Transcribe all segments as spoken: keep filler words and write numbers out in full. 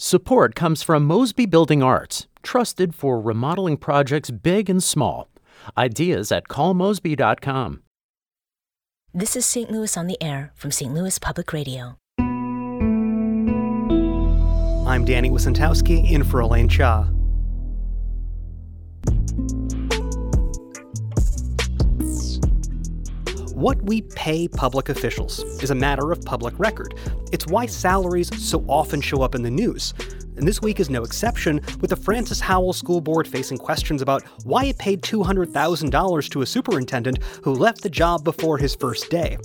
Support comes from Mosby Building Arts, trusted for remodeling projects big and small. Ideas at call mosby dot com. This is Saint Louis on the Air from Saint Louis Public Radio. I'm Danny Wysentowski, in for Elaine Cha. What we pay public officials is a matter of public record. It's why salaries so often show up in the news. And this week is no exception, with the Francis Howell School Board facing questions about why it paid two hundred thousand dollars to a superintendent who left the job before his first day.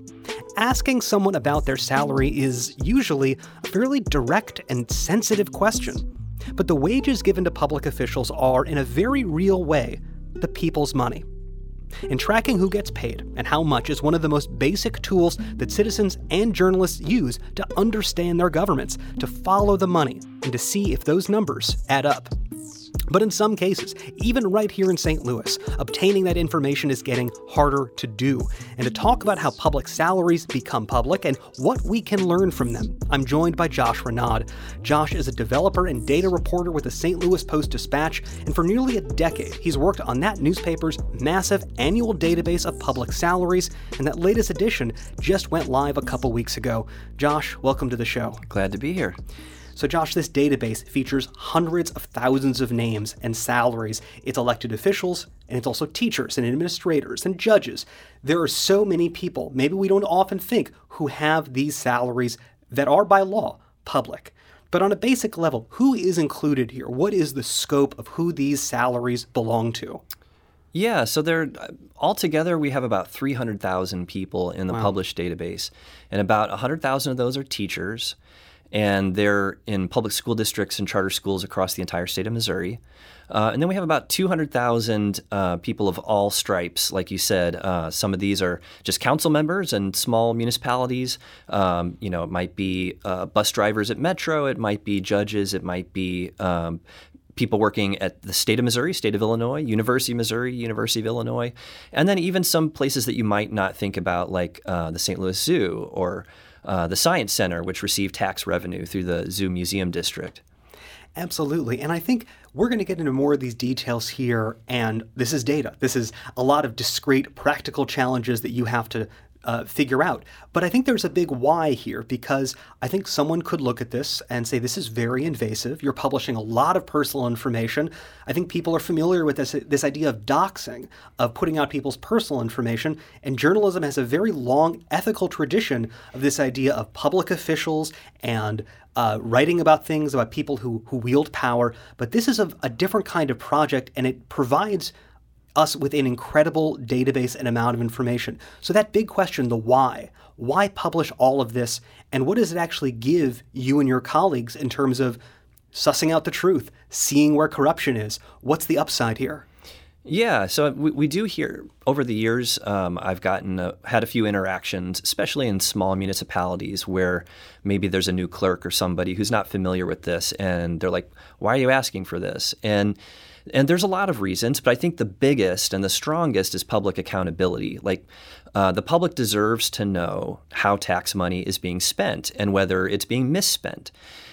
Asking someone about their salary is usually a fairly direct and sensitive question. But the wages given to public officials are, in a very real way, the people's money. And tracking who gets paid and how much is one of the most basic tools that citizens and journalists use to understand their governments, to follow the money, and to see if those numbers add up. But in some cases, even right here in Saint Louis, obtaining that information is getting harder to do. And to talk about how public salaries become public and what we can learn from them, I'm joined by Josh Renaud. Josh is a developer and data reporter with the Saint Louis Post-Dispatch, and for nearly a decade, he's worked on that newspaper's massive annual database of public salaries, and that latest edition just went live a couple weeks ago. Josh, welcome to the show. Glad to be here. So Josh, this database features hundreds of thousands of names and salaries. It's elected officials, and it's also teachers and administrators and judges. There are so many people, maybe we don't often think, who have these salaries that are by law public. But on a basic level, who is included here? What is the scope of who these salaries belong to? Yeah, so there, altogether we have about three hundred thousand people in the Wow. published database, and about one hundred thousand of those are teachers. And they're in public school districts and charter schools across the entire state of Missouri. Uh, and then we have about two hundred thousand uh, people of all stripes, like you said. Uh, some of these are just council members and small municipalities. Um, you know, it might be uh, bus drivers at Metro. It might be judges. It might be um, people working at the state of Missouri, state of Illinois, University of Missouri, University of Illinois. And then even some places that you might not think about, like uh, the Saint Louis Zoo or Uh, the Science Center, which received tax revenue through the Zoo Museum District. Absolutely. And I think we're going to get into more of these details here. And this is data. This is a lot of discrete practical challenges that you have to uh, figure out. But I think there's a big why here, because I think someone could look at this and say, this is very invasive. You're publishing a lot of personal information. I think people are familiar with this, this idea of doxing, of putting out people's personal information. And journalism has a very long ethical tradition of this idea of public officials and uh, writing about things, about people who, who wield power. But this is a, a different kind of project, and it provides us with an incredible database and amount of information. So that big question, the why, why publish all of this, and what does it actually give you and your colleagues in terms of sussing out the truth, seeing where corruption is? What's the upside here? Yeah, so we, we do hear over the years, um, I've gotten uh, had a few interactions, especially in small municipalities where maybe there's a new clerk or somebody who's not familiar with this, and they're like, why are you asking for this? And And there's a lot of reasons, but I think the biggest and the strongest is public accountability. Like uh, the public deserves to know how tax money is being spent and whether it's being misspent.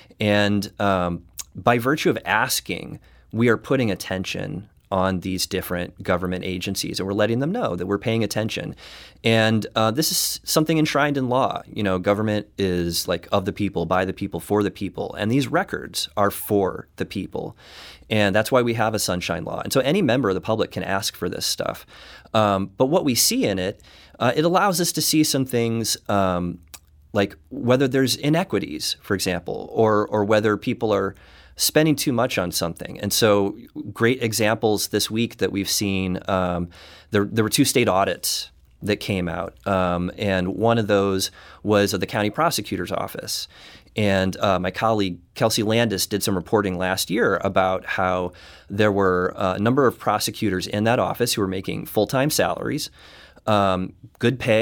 And um, by virtue of asking, we are putting attention on these different government agencies, and we're letting them know that we're paying attention. And uh, this is something enshrined in law. You know, government is like of the people, by the people, for the people, and these records are for the people. And that's why we have a sunshine law. And so any member of the public can ask for this stuff. Um, but what we see in it, uh, it allows us to see some things um, like whether there's inequities, for example, or or whether people are spending too much on something. And so great examples this week that we've seen, um, there, there were two state audits that came out. Um, and one of those was of the county prosecutor's office. And uh, my colleague, Kelsey Landis, did some reporting last year about how there were a number of prosecutors in that office who were making full-time salaries, um, good pay,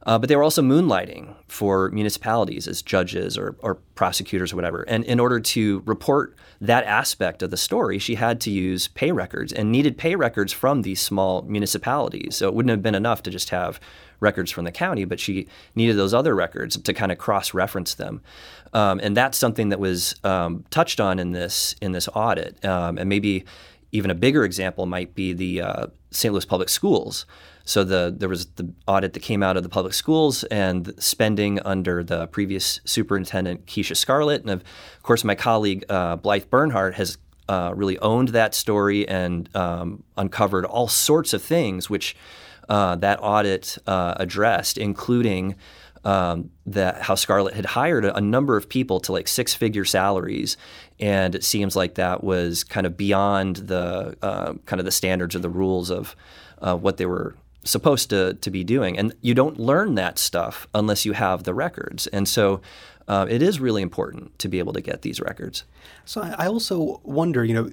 Uh, but they were also moonlighting for municipalities as judges or, or prosecutors or whatever. And in order to report that aspect of the story, she had to use pay records and needed pay records from these small municipalities. So it wouldn't have been enough to just have records from the county, but she needed those other records to kind of cross-reference them. Um, and that's something that was um, touched on in this in this audit. Um, and maybe even a bigger example might be the uh, Saint Louis Public Schools. So the there was the audit that came out of the public schools and spending under the previous superintendent, Keisha Scarlett. And of course, my colleague, uh, Blythe Bernhardt, has uh, really owned that story and um, uncovered all sorts of things which uh, that audit uh, addressed, including um, that how Scarlett had hired a, a number of people to like six-figure salaries. And it seems like that was kind of beyond the uh, kind of the standards or the rules of uh, what they were supposed to to be doing. And you don't learn that stuff unless you have the records. And so uh, it is really important to be able to get these records. So I also wonder, you know,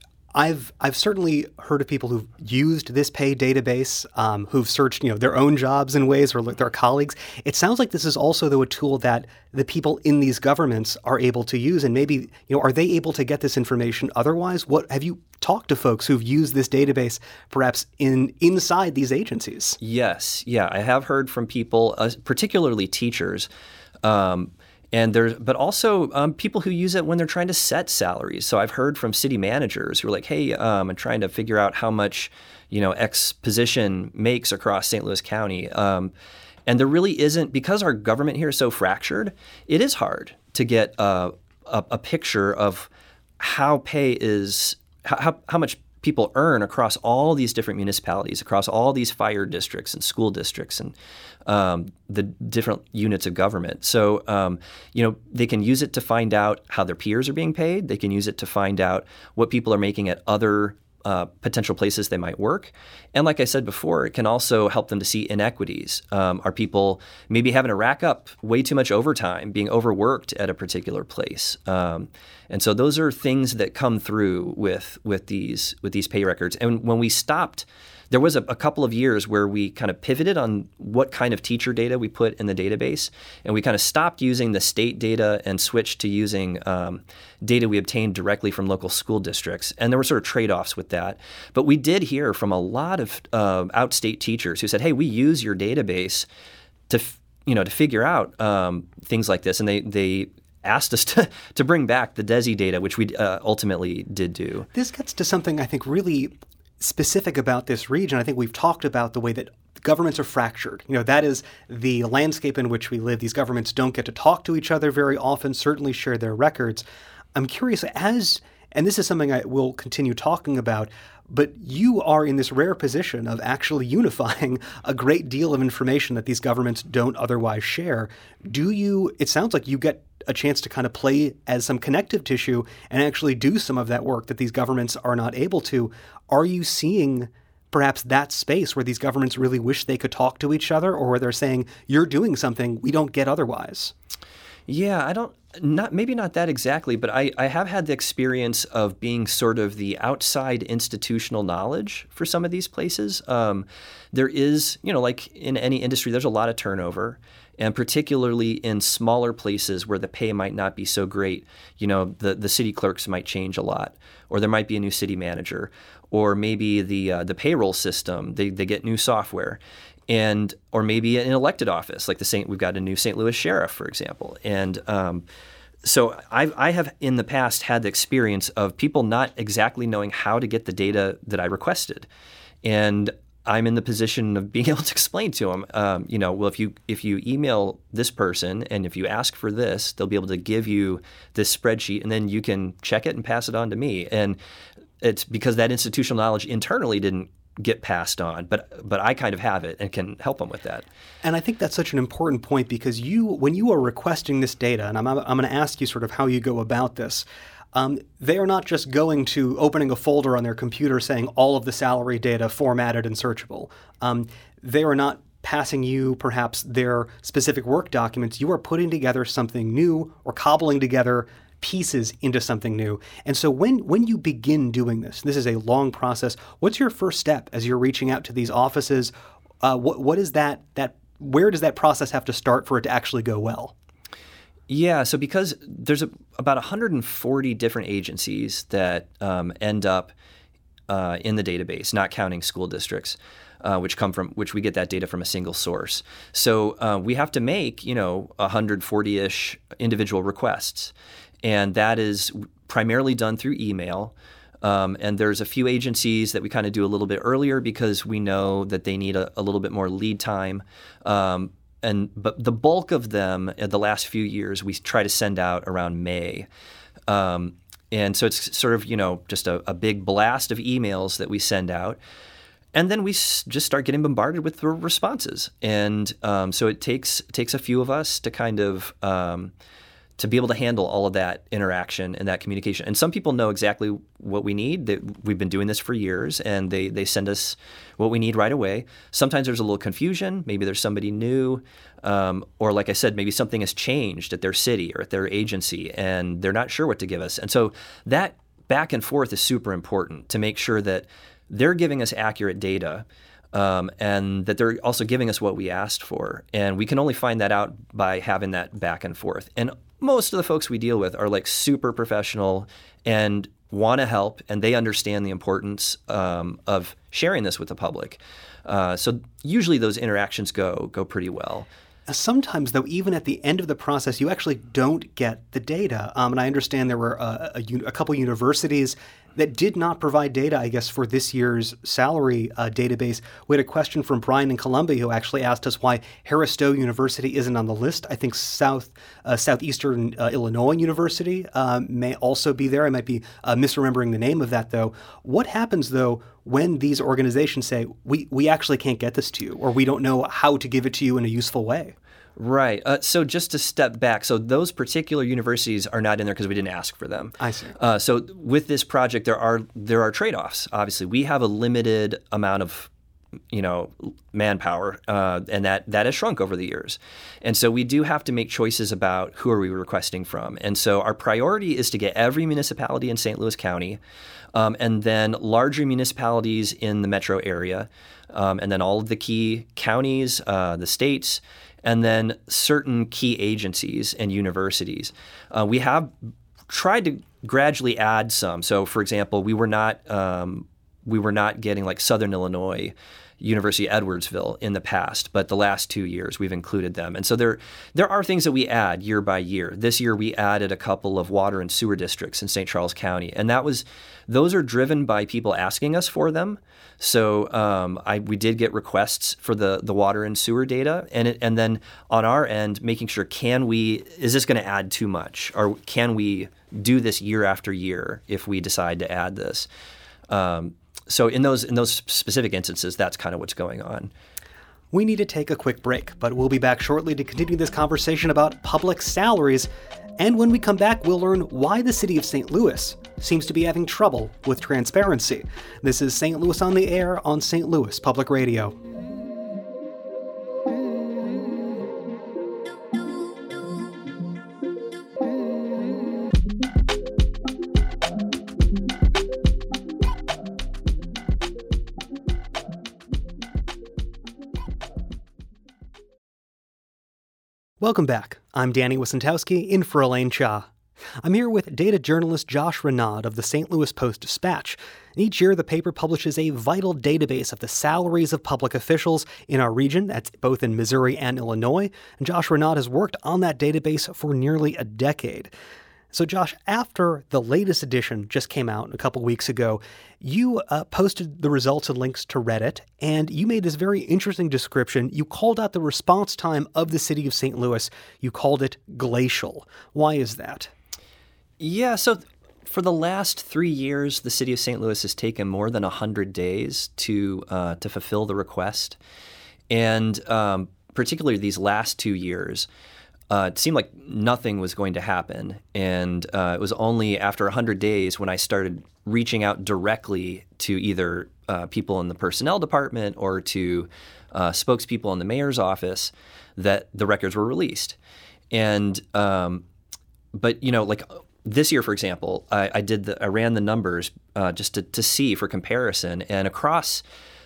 I've I've certainly heard of people who've used this pay database, um, who've searched, you know, their own jobs in ways or their colleagues. It sounds like this is also, though, a tool that the people in these governments are able to use. And maybe, you know, are they able to get this information otherwise? What have you talked to folks who've used this database perhaps in inside these agencies? Yes. Yeah, I have heard from people, uh, particularly teachers, um, And there's, but also um, people who use it when they're trying to set salaries. So I've heard from city managers who are like, "Hey, um, I'm trying to figure out how much, you know, X position makes across Saint Louis County." Um, and there really isn't, because our government here is so fractured. It is hard to get a, a, a picture of how pay is, how how much people earn across all these different municipalities, across all these fire districts and school districts and um, the different units of government. So, um, you know, they can use it to find out how their peers are being paid. They can use it to find out what people are making at other uh, potential places they might work. And like I said before, it can also help them to see inequities. Um, are people maybe having to rack up way too much overtime, being overworked at a particular place? Um, and so those are things that come through with with these with these pay records. And when we stopped, there was a, a couple of years where we kind of pivoted on what kind of teacher data we put in the database, and we kind of stopped using the state data and switched to using um, data we obtained directly from local school districts. And there were sort of trade-offs with that. But we did hear from a lot of uh, outstate teachers who said, "Hey, we use your database to, f- you know, to figure out um, things like this," and they they. asked us to, to bring back the DESI data, which we uh, ultimately did do. This gets to something I think really specific about this region. I think we've talked about the way that governments are fractured. You know, that is the landscape in which we live. These governments don't get to talk to each other very often, certainly share their records. I'm curious, as, and this is something I will continue talking about, but you are in this rare position of actually unifying a great deal of information that these governments don't otherwise share. Do you, it sounds like you get a chance to kind of play as some connective tissue and actually do some of that work that these governments are not able to. Are you seeing perhaps that space where these governments really wish they could talk to each other, or where they're saying, you're doing something we don't get otherwise? Yeah, I don't, not maybe not that exactly, but I, I have had the experience of being sort of the outside institutional knowledge for some of these places. Um, there is, you know, like in any industry, there's a lot of turnover. And particularly in smaller places where the pay might not be so great, you know, the, the city clerks might change a lot, or there might be a new city manager, or maybe the uh, the payroll system, they, they get new software, and or maybe an elected office, like the Saint we've got a new Saint Louis sheriff, for example. And um, so I, I have in the past had the experience of people not exactly knowing how to get the data that I requested, and I'm in the position of being able to explain to them, um, you know, well, if you if you email this person and if you ask for this, they'll be able to give you this spreadsheet, and then you can check it and pass it on to me. And it's because that institutional knowledge internally didn't get passed on, but but I kind of have it and can help them with that. And I think that's such an important point, because you, when you are requesting this data, and I'm I'm going to ask you sort of how you go about this. Um, they are not just going to opening a folder on their computer saying all of the salary data formatted and searchable. Um, they are not passing you perhaps their specific work documents. You are putting together something new or cobbling together pieces into something new. And so when when you begin doing this, this is a long process. What's your first step as you're reaching out to these offices? Uh, what what is that that where does that process have to start for it to actually go well? Yeah, so because there's a, about one hundred forty different agencies that um, end up uh, in the database, not counting school districts, uh, which come from which we get that data from a single source. So uh, we have to make you know one hundred forty-ish individual requests, and that is primarily done through email. Um, and there's a few agencies that we kind of do a little bit earlier because we know that they need a, a little bit more lead time. Um, And but the bulk of them, in the last few years, we try to send out around May, um, and so it's sort of you know just a, a big blast of emails that we send out, and then we s- just start getting bombarded with the responses, and um, so it takes it takes a few of us to kind of um, to be able to handle all of that interaction and that communication. And some people know exactly what we need. They, we've been doing this for years, and they they send us what we need right away. Sometimes there's a little confusion. Maybe there's somebody new, um, or like I said, maybe something has changed at their city or at their agency, and they're not sure what to give us. And so that back and forth is super important to make sure that they're giving us accurate data, Um, and that they're also giving us what we asked for. And we can only find that out by having that back and forth. And most of the folks we deal with are like super professional and want to help, and they understand the importance um, of sharing this with the public. Uh, so usually those interactions go go pretty well. Sometimes, though, even at the end of the process, you actually don't get the data. Um, and I understand there were a, a, a couple universities that did not provide data, I guess, for this year's salary uh, database. We had a question from Brian in Columbia who actually asked us why Harris Stowe University isn't on the list. I think South uh, Southeastern uh, Illinois University um, may also be there. I might be uh, misremembering the name of that, though. What happens, though, when these organizations say, we, we actually can't get this to you, or we don't know how to give it to you in a useful way? Right. Uh, so just to step back, so those particular universities are not in there because we didn't ask for them. I see. Uh, so with this project, there are there are trade-offs. Obviously, we have a limited amount of, you know, manpower, uh, and that that has shrunk over the years, and so we do have to make choices about who are we requesting from. And so our priority is to get every municipality in Saint Louis County, um, and then larger municipalities in the metro area, um, and then all of the key counties, uh, the states. And then certain key agencies and universities. Uh, we have tried to gradually add some. So, for example, we were not um, we were not getting like Southern Illinois University Edwardsville in the past, but the last two years we've included them. And so there there are things that we add year by year. This year we added a couple of water and sewer districts in Saint Charles County, and that was those are driven by people asking us for them. So um, I we did get requests for the the water and sewer data, and it, and then on our end making sure can we is this going to add too much, or can we do this year after year if we decide to add this. Um, So in those in those specific instances, that's kind of what's going on. We need to take a quick break, but we'll be back shortly to continue this conversation about public salaries. And when we come back, we'll learn why the city of Saint Louis seems to be having trouble with transparency. This is Saint Louis on the Air on Saint Louis Public Radio. Welcome back. I'm Danny Wicentowski, in for Elaine Cha. I'm here with data journalist Josh Renaud of the Saint Louis Post-Dispatch. Each year, the paper publishes a vital database of the salaries of public officials in our region, that's both in Missouri and Illinois, and Josh Renaud has worked on that database for nearly a decade. So, Josh, after the latest edition just came out a couple weeks ago, you uh, posted the results and links to Reddit, and you made this very interesting description. You called out the response time of the city of Saint Louis. You called it glacial. Why is that? Yeah, so th- for the last three years, the city of Saint Louis has taken more than one hundred days to uh, to fulfill the request. And um, particularly these last two years, Uh, it seemed like nothing was going to happen, and uh, it was only after one hundred days when I started reaching out directly to either uh, people in the personnel department or to uh, spokespeople in the mayor's office that the records were released. And um, but you know, like this year, for example, I, I did the I ran the numbers uh, just to, to see for comparison, and across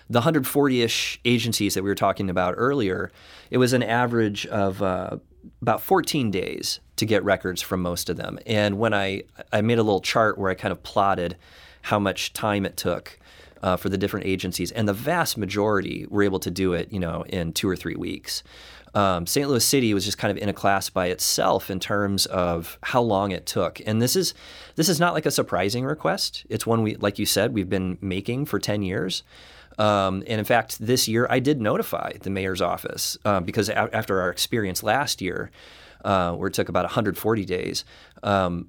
the one hundred forty-ish agencies that we were talking about earlier, it was an average of uh, about fourteen days to get records from most of them. And when I, I made a little chart where I kind of plotted how much time it took uh, for the different agencies, and the vast majority were able to do it, you know, in two or three weeks. Um, Saint Louis City was just kind of in a class by itself in terms of how long it took. And this is this is not like a surprising request. It's one we, like you said, we've been making for ten years. Um, and in fact, this year I did notify the mayor's office uh, because a- after our experience last year, uh, where it took about one hundred forty days, um,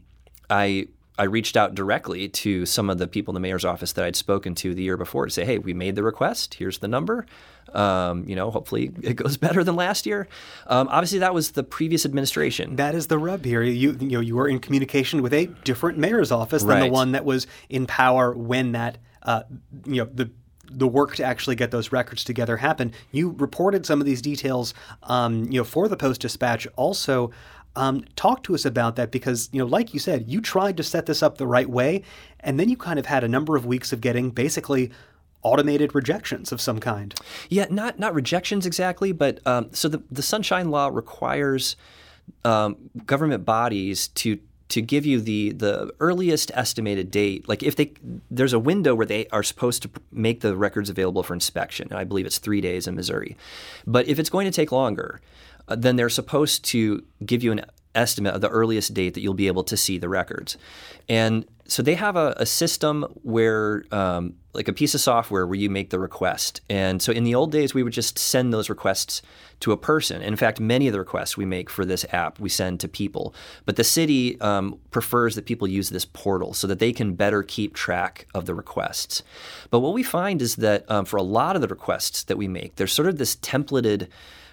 I I reached out directly to some of the people in the mayor's office that I'd spoken to the year before to say, hey, we made the request. Here's the number. Um, you know, hopefully it goes better than last year. Um, obviously, that was the previous administration. That is the rub here. You you know, you were in communication with a different mayor's office than Right. the one that was in power when that uh, you know the the work to actually get those records together happened. You reported some of these details, um, you know, for the Post-Dispatch. Also, um, talk to us about that because, you know, like you said, you tried to set this up the right way, and then you kind of had a number of weeks of getting basically automated rejections of some kind. Yeah, not not rejections exactly, but um, so the the Sunshine Law requires um, government bodies to to give you the the earliest estimated date. Like if they there's a window where they are supposed to make the records available for inspection, and I believe it's three days in Missouri. But if it's going to take longer, uh, then they're supposed to give you an estimate of the earliest date that you'll be able to see the records. And so they have a, a system where, um, like a piece of software where you make the request. And so in the old days, we would just send those requests to a person. In fact, many of the requests we make for this app, we send to people. But the city um, prefers that people use this portal so that they can better keep track of the requests. But what we find is that um, for a lot of the requests that we make, there's sort of this templated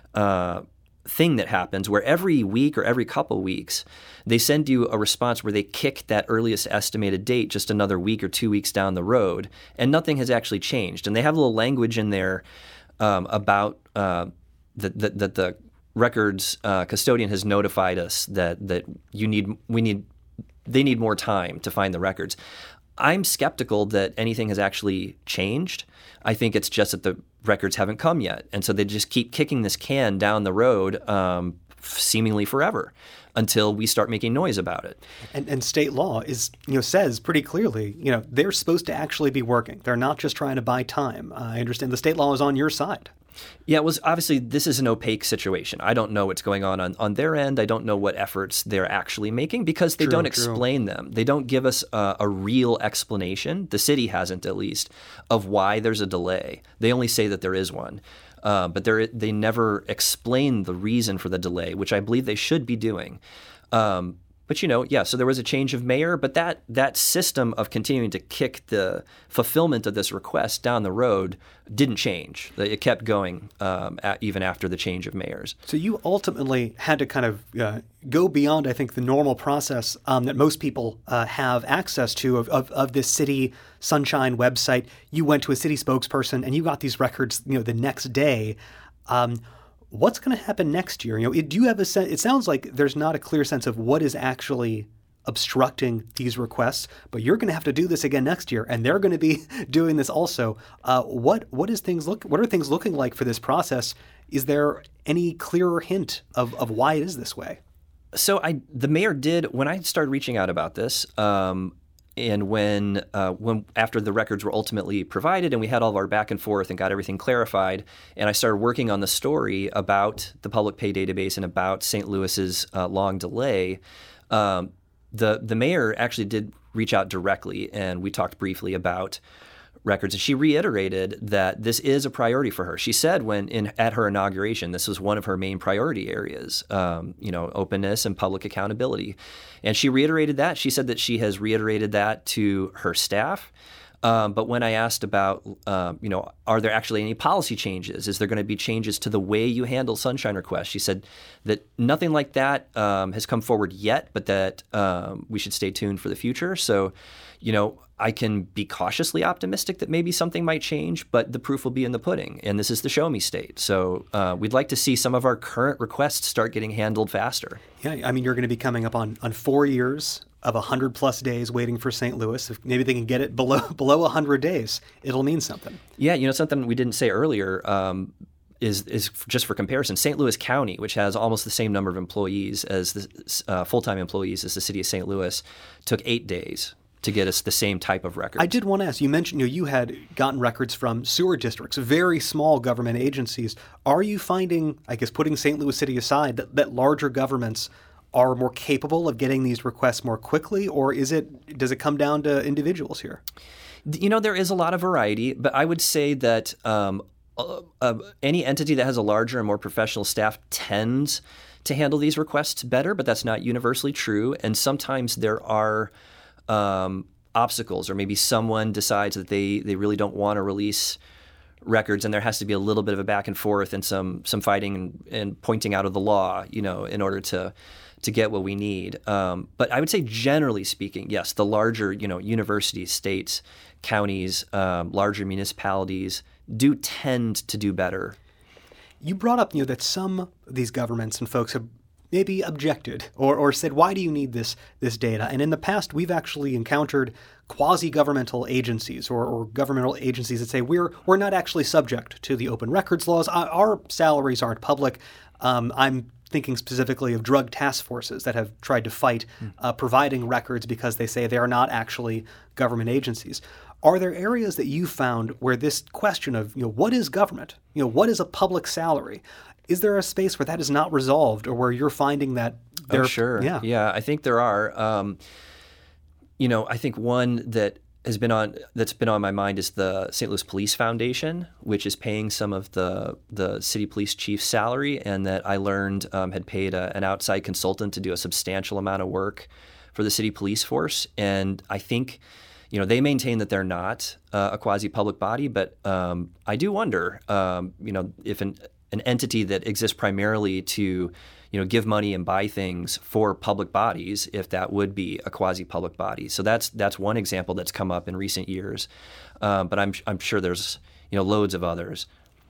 uh thing that happens where every week or every couple weeks they send you a response where they kick that earliest estimated date just another week or two weeks down the road, and nothing has actually changed. And they have a little language in there um, about uh, that the, the, the records uh, custodian has notified us that that you need we need they need more time to find the records. I'm skeptical that anything has actually changed. I think it's just that the records haven't come yet. And so they just keep kicking this can down the road um, seemingly forever until we start making noise about it. And, and state law is, you know, says pretty clearly, you know, they're supposed to actually be working. They're not just trying to buy time. Uh, I understand the state law is on your side. Yeah, it was obviously this is an opaque situation. I don't know what's going on on, on their end. I don't know what efforts they're actually making because they True, don't true. explain them. They don't give us a, a real explanation. The city hasn't, at least, of why there's a delay. They only say that there is one. Uh, but they're, they never explain the reason for the delay, which I believe they should be doing. Um, But, you know, yeah, so there was a change of mayor, but that that system of continuing to kick the fulfillment of this request down the road didn't change. It kept going um, at, even after the change of mayors. So you ultimately had to kind of uh, go beyond, I think, the normal process um, that most people uh, have access to of, of, of this City Sunshine website. You went to a city spokesperson and you got these records, you know, the next day. Um, What's going to happen next year? You know, do you have a sense? It sounds like there's not a clear sense of what is actually obstructing these requests, but you're going to have to do this again next year, and they're going to be doing this also. Uh, what what is things look? What are things looking like for this process? Is there any clearer hint of, of why it is this way? So I, the mayor did when I started reaching out about this. Um, And when, uh, when after the records were ultimately provided and we had all of our back and forth and got everything clarified, and I started working on the story about the public pay database and about Saint Louis's uh, long delay, um, the the mayor actually did reach out directly, and we talked briefly about records. And she reiterated that this is a priority for her. She said when in at her inauguration, this was one of her main priority areas, um, you know, openness and public accountability. And she reiterated that. She said that she has reiterated that to her staff. Um, but when I asked about, um, you know, are there actually any policy changes? Is there going to be changes to the way you handle sunshine requests? She said that nothing like that um, has come forward yet, but that um, we should stay tuned for the future. So, you know, I can be cautiously optimistic that maybe something might change, but the proof will be in the pudding. And this is the show me state. So uh, we'd like to see some of our current requests start getting handled faster. Yeah, I mean, you're going to be coming up on, on four years of one hundred plus days waiting for Saint Louis. If maybe they can get it below below one hundred days, it'll mean something. Yeah, you know, something we didn't say earlier um, is is just for comparison. Saint Louis County, which has almost the same number of employees as the uh, full-time employees as the city of Saint Louis, took eight days to get us the same type of records. I did want to ask, you mentioned you know, you had gotten records from sewer districts, very small government agencies. Are you finding, I guess putting Saint Louis City aside, that, that larger governments are more capable of getting these requests more quickly, or is it does it come down to individuals here? You know, there is a lot of variety, but I would say that um, uh, uh, any entity that has a larger and more professional staff tends to handle these requests better, but that's not universally true. And sometimes there are um, obstacles, or maybe someone decides that they, they really don't want to release records, and there has to be a little bit of a back and forth and some some fighting and, and pointing out of the law, you know, in order to to get what we need. Um, but I would say, generally speaking, yes, the larger, you know, universities, states, counties, um, larger municipalities do tend to do better. You brought up, you know, that some of these governments and folks have maybe objected or, or said, why do you need this this data? And in the past, we've actually encountered quasi-governmental agencies or, or governmental agencies that say we're we're not actually subject to the open records laws. Our, our salaries aren't public. Um, I'm thinking specifically of drug task forces that have tried to fight uh, providing records because they say they are not actually government agencies. Are there areas that you found where this question of, you know, what is government? You know, what is a public salary? Is there a space where that is not resolved, or where you're finding that there? Oh, sure. Yeah. Yeah, I think there are. Um, you know, I think one that has been on that's been on my mind is the Saint Louis Police Foundation, which is paying some of the the city police chief's salary, and that I learned um, had paid a, an outside consultant to do a substantial amount of work for the city police force. And I think, you know, they maintain that they're not uh, a quasi-public body, but um, I do wonder, um, you know, if an an entity that exists primarily to, you know, give money and buy things for public bodies, if that would be a quasi-public body. So that's that's one example that's come up in recent years, um, but I'm I'm sure there's, you know, loads of others.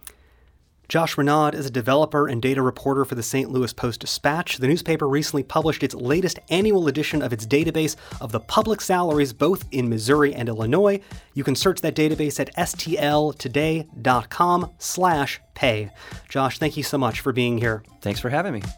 Josh Renaud is a developer and data reporter for the Saint Louis Post-Dispatch. The newspaper recently published its latest annual edition of its database of the public salaries both in Missouri and Illinois. You can search that database at stltoday.com slash pay. Josh, thank you so much for being here. Thanks for having me.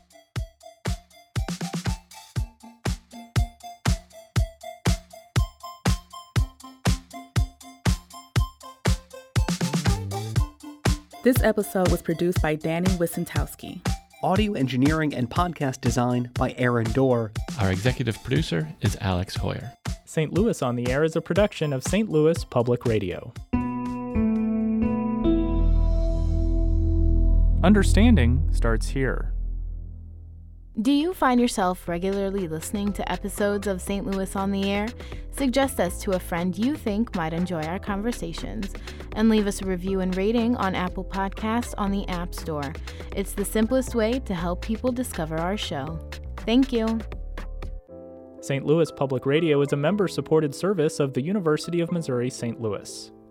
This episode was produced by Danny Wissentowski. Audio engineering and podcast design by Aaron Dorr. Our executive producer is Alex Hoyer. Saint Louis on the Air is a production of Saint Louis Public Radio. Understanding starts here. Do you find yourself regularly listening to episodes of Saint Louis on the Air? Suggest us to a friend you think might enjoy our conversations, and leave us a review and rating on Apple Podcasts on the App Store. It's the simplest way to help people discover our show. Thank you. Saint Louis Public Radio is a member-supported service of the University of Missouri Saint Louis.